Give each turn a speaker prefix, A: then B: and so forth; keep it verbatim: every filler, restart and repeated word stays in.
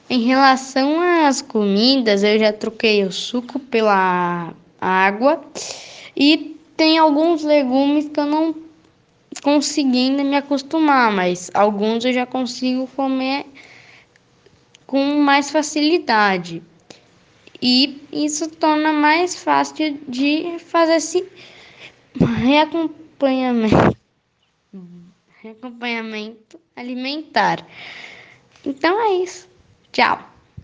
A: Em relação às comidas, eu já troquei o suco pela água e tem alguns legumes que eu não consegui ainda me acostumar, mas alguns eu já consigo comer com mais facilidade. E isso torna mais fácil de fazer esse reacompanhamento, reacompanhamento alimentar. Então é isso. Tchau.